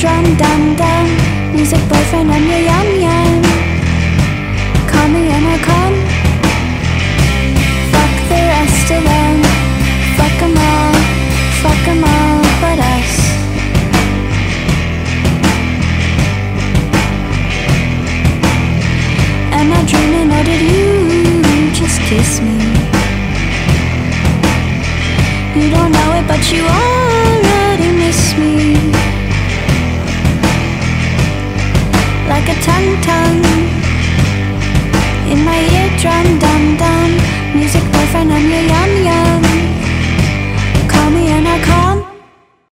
eardrum, dum dum. Music boyfriend, I'm your yum yum. Call me and I'll come. Fuck the rest of them. Fuck 'em all but us. Am I dreaming or did you just kiss me? You don't know it but you already miss me. Like a tongue in my eardrum, dum dum. Music boyfriend, I'm your